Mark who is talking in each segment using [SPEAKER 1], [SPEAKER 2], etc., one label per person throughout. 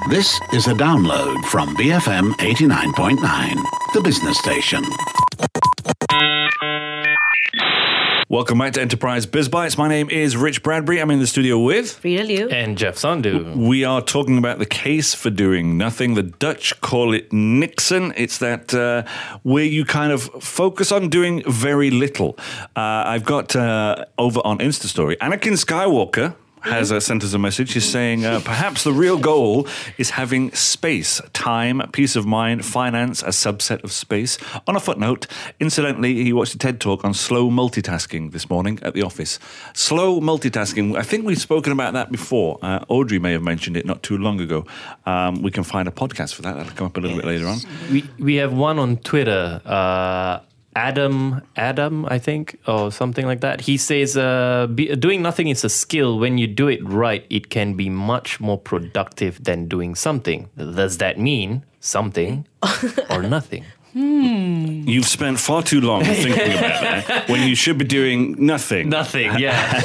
[SPEAKER 1] This is a download from BFM 89.9, the business station.
[SPEAKER 2] Welcome back to Enterprise Biz Bites. My name is Rich Bradbury. I'm in the studio with
[SPEAKER 3] Frida Liu
[SPEAKER 4] and Jeff Sandu.
[SPEAKER 2] We are talking about the case for doing nothing. The Dutch call it Niksen. It's that where you kind of focus on doing very little. I've got over on Insta Story, Anakin Skywalker has sent us a message. He's saying perhaps the real goal is having space, time, peace of mind, finance, a subset of space. On a footnote, incidentally, he watched a TED Talk on slow multitasking this morning at the office. Slow multitasking, I think we've spoken about that before. Audrey may have mentioned it not too long ago. We can find a podcast for that. That'll come up a little bit later on.
[SPEAKER 4] We have one on Twitter, Adam, I think, or something like that. He says doing nothing is a skill. When you do it right, it can be much more productive than doing something. Does that mean something or nothing?
[SPEAKER 2] You've spent far too long thinking about that when you should be doing nothing.
[SPEAKER 4] Nothing, yeah.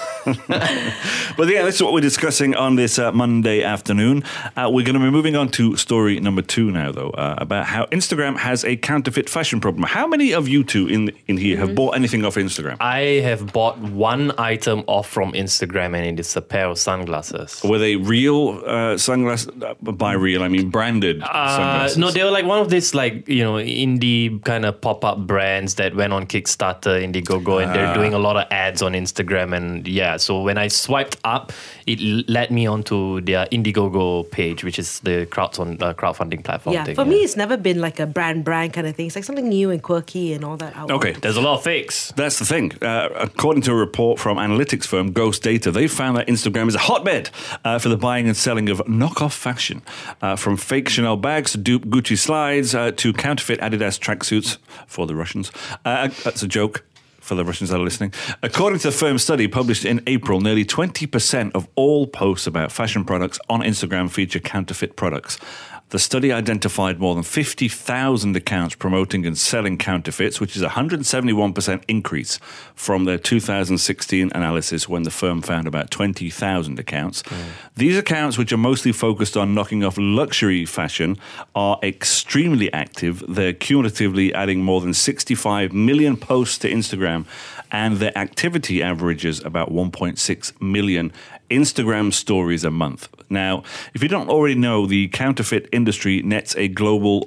[SPEAKER 2] But yeah, that's what we're discussing on this Monday afternoon. We're going to be moving on to story number 2 now, though, about how Instagram has a counterfeit fashion problem. How many of you two in here have bought anything off Instagram?
[SPEAKER 4] I have bought one item off from Instagram, and it is a pair of sunglasses.
[SPEAKER 2] Were they real sunglasses? By real, I mean branded sunglasses.
[SPEAKER 4] No, they were like one of these indie kind of pop-up brands that went on Kickstarter, Indiegogo, and they're doing a lot of ads on Instagram. And yeah, so when I swiped up, it led me onto their Indiegogo page, which is the crowdfunding platform.
[SPEAKER 3] Yeah, for me, it's never been like a brand kind of thing. It's like something new and quirky and all that.
[SPEAKER 2] Okay,
[SPEAKER 4] there's a lot of fakes.
[SPEAKER 2] That's the thing. According to a report from analytics firm Ghost Data, they found that Instagram is a hotbed for the buying and selling of knockoff fashion, from fake Chanel bags to dupe Gucci slides to counterfeit Adidas tracksuits for the Russians. That's a joke for the Russians that are listening. According to the firm's study published in April, nearly 20% of all posts about fashion products on Instagram feature counterfeit products. The study identified more than 50,000 accounts promoting and selling counterfeits, which is a 171% increase from their 2016 analysis when the firm found about 20,000 accounts. These accounts, which are mostly focused on knocking off luxury fashion, are extremely active. They're cumulatively adding more than 65 million posts to Instagram, and their activity averages about 1.6 million Instagram stories a month. Now, if you don't already know, the counterfeit industry nets a global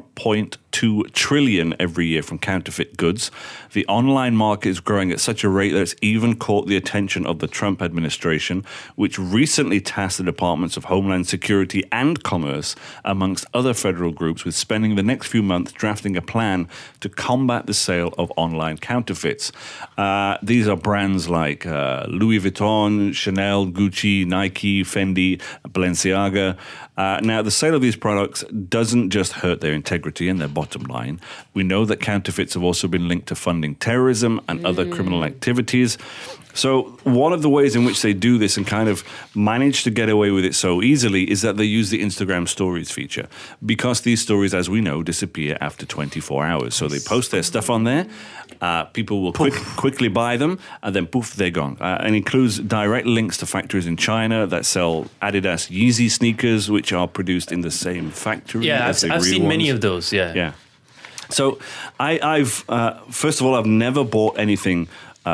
[SPEAKER 2] 1.2 trillion every year from counterfeit goods. The online market is growing at such a rate that it's even caught the attention of the Trump administration, which recently tasked the Departments of Homeland Security and Commerce, amongst other federal groups, with spending the next few months drafting a plan to combat the sale of online counterfeits. These are brands like Louis Vuitton, Chanel, Gucci, Nike, Fendi, Balenciaga. Now, the sale of these products doesn't just hurt their integrity and their bottom line. We know that counterfeits have also been linked to funding terrorism and other criminal activities. So one of the ways in which they do this and kind of manage to get away with it so easily is that they use the Instagram Stories feature, because these stories, as we know, disappear after 24 hours. So they post their stuff on there. People will quickly buy them, and then poof, they're gone. And includes direct links to factories in China that sell Adidas Yeezy sneakers, which are produced in the same factory.
[SPEAKER 4] Yeah, I've seen many of those. Yeah.
[SPEAKER 2] So I've first of all, I've never bought anything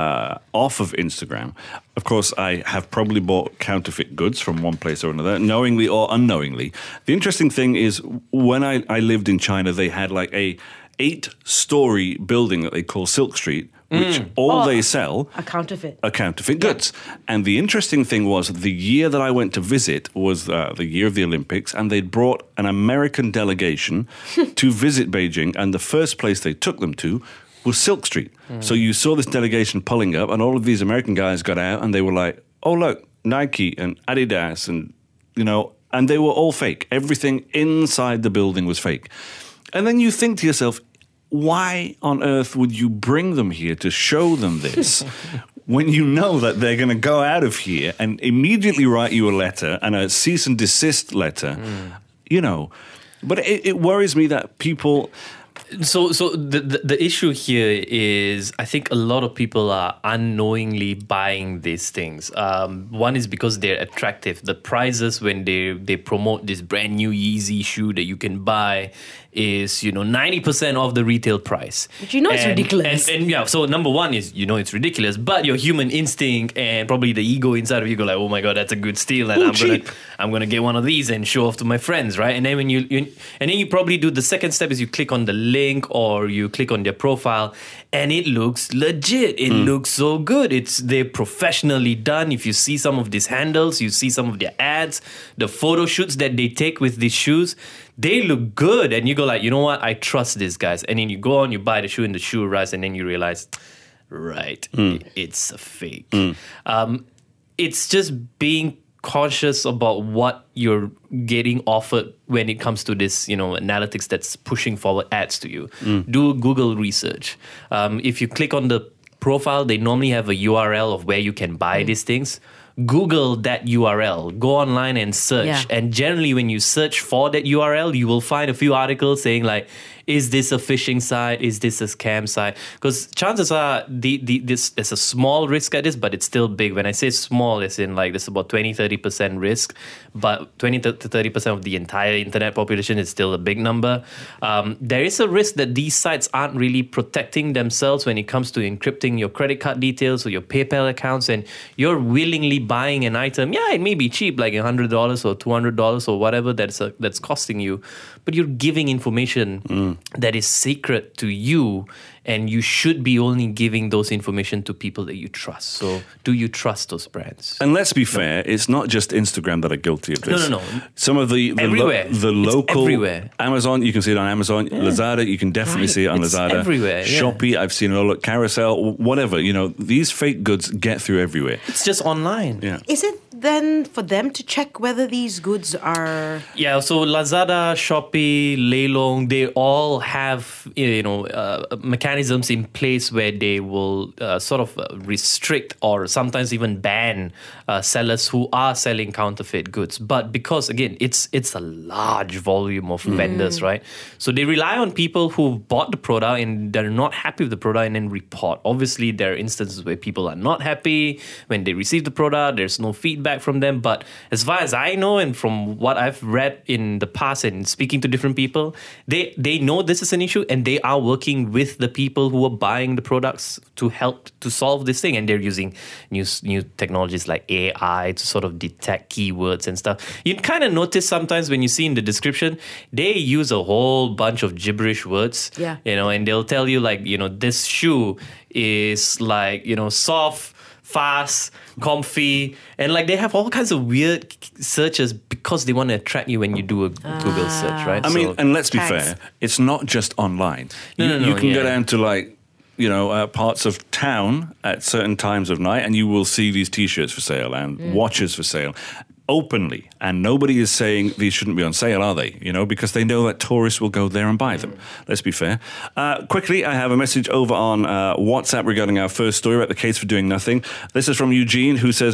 [SPEAKER 2] off of Instagram. Of course, I have probably bought counterfeit goods from one place or another, knowingly or unknowingly. The interesting thing is, when I lived in China, they had like a 8-story building that they call Silk Street, which they sell
[SPEAKER 3] a counterfeit
[SPEAKER 2] goods. And the interesting thing was, the year that I went to visit was the year of the Olympics, and they'd brought an American delegation to visit Beijing, and the first place they took them to was Silk Street. So you saw this delegation pulling up, and all of these American guys got out, and they were like, oh, look, Nike and Adidas, and, and they were all fake. Everything inside the building was fake. And then you think to yourself, why on earth would you bring them here to show them this when you know that they're going to go out of here and immediately write you a letter, and a cease and desist letter, But it worries me that people
[SPEAKER 4] So the issue here is I think a lot of people are unknowingly buying these things. One is because they're attractive. The prices when they promote this brand new Yeezy shoe that you can buy is 90% of the retail price.
[SPEAKER 3] But it's ridiculous.
[SPEAKER 4] And yeah, so number one is it's ridiculous, but your human instinct and probably the ego inside of you go like, oh my god, that's a good steal, and I'm gonna get one of these and show off to my friends, right? And then when you probably do the second step is you click on the link or you click on their profile, and it looks legit. It looks so good. They're professionally done. If you see some of these handles, you see some of their ads, the photo shoots that they take with these shoes, they look good, and you go like, you know what? I trust these guys. And then you go on, you buy the shoe, and the shoe arrives, and then you realize, right, it's a fake. It's just being conscious about what you're getting offered when it comes to this, analytics that's pushing forward ads to you. Do Google research. If you click on the profile, they normally have a URL of where you can buy these things. Google that URL, go online and search.
[SPEAKER 3] Yeah.
[SPEAKER 4] And generally when you search for that URL, you will find a few articles saying like, is this a phishing site? Is this a scam site? Because chances are there's a small risk at this, but it's still big. When I say small, it's in like there's about 20-30% risk, but 20 to 30% of the entire internet population is still a big number. There is a risk that these sites aren't really protecting themselves when it comes to encrypting your credit card details or your PayPal accounts, and you're willingly buying an item. Yeah, it may be cheap, like $100 or $200 or whatever that's costing you, but you're giving information that is sacred to you, and you should be only giving those information to people that you trust. So do you trust those brands?
[SPEAKER 2] And let's be fair, it's not just Instagram that are guilty of this.
[SPEAKER 4] No.
[SPEAKER 2] Some of the local
[SPEAKER 4] everywhere.
[SPEAKER 2] Amazon, you can see it on Amazon. Yeah. Lazada, you can definitely see it on Lazada.
[SPEAKER 4] Everywhere. Yeah.
[SPEAKER 2] Shopee, I've seen it all at Carousel, whatever. These fake goods get through everywhere.
[SPEAKER 4] It's just online.
[SPEAKER 2] Yeah.
[SPEAKER 3] Is it then for them to check whether these goods are...
[SPEAKER 4] Yeah, so Lazada, Shopee, Leilong, they all have mechanisms in place where they will sort of restrict or sometimes even ban sellers who are selling counterfeit goods. But because, again, it's a large volume of vendors, right? So they rely on people who bought the product and they're not happy with the product and then report. Obviously, there are instances where people are not happy when they receive the product. There's no feedback from them. But as far as I know and from what I've read in the past and speaking to different people, they know this is an issue and they are working with the people who are buying the products to help to solve this thing. And they're using new technologies like AI to sort of detect keywords and stuff. You kind of notice sometimes when you see in the description, they use a whole bunch of gibberish words.
[SPEAKER 3] Yeah.
[SPEAKER 4] And they'll tell you like, this shoe is like, soft, fast, comfy, and like they have all kinds of weird searches because they want to attract you when you do a Google search, right?
[SPEAKER 2] I mean, and let's be fair, it's not just online.
[SPEAKER 4] No,
[SPEAKER 2] you can go down to like, parts of town at certain times of night and you will see these T-shirts for sale and watches for sale openly, and nobody is saying these shouldn't be on sale, are they? Because they know that tourists will go there and buy them. Let's be fair. Quickly, I have a message over on WhatsApp regarding our first story about the case for doing nothing. This is from Eugene, who says,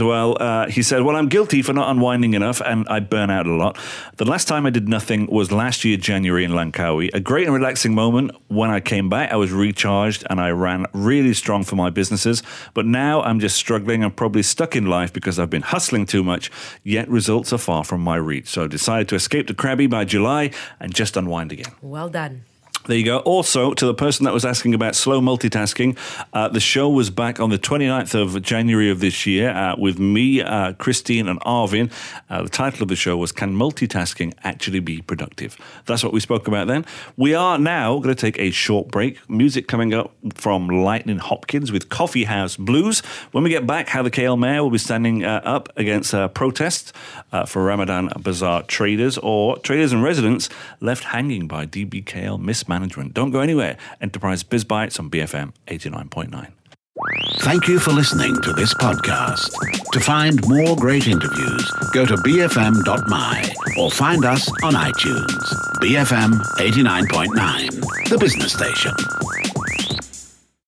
[SPEAKER 2] I'm guilty for not unwinding enough and I burn out a lot. The last time I did nothing was last year, January in Langkawi. A great and relaxing moment. When I came back, I was recharged and I ran really strong for my businesses. But now I'm just struggling. I'm probably stuck in life because I've been hustling too much, yet results are far from my reach. So I decided to escape to Krabi by July and just unwind again.
[SPEAKER 3] Well done.
[SPEAKER 2] There you go. Also, to the person that was asking about slow multitasking, the show was back on the 29th of January of this year with me, Christine and Arvin. The title of the show was Can Multitasking Actually Be Productive? That's what we spoke about then. We are now going to take a short break. Music coming up from Lightning Hopkins with Coffee House Blues. When we get back, how the KL Mayor will be standing up against protests for Ramadan Bazaar traders or traders and residents left hanging by DBKL mismanagement. Don't go anywhere. Enterprise Biz Bites on BFM 89.9.
[SPEAKER 1] Thank you for listening to this podcast. To find more great interviews, go to bfm.my or find us on iTunes. BFM 89.9, the business station.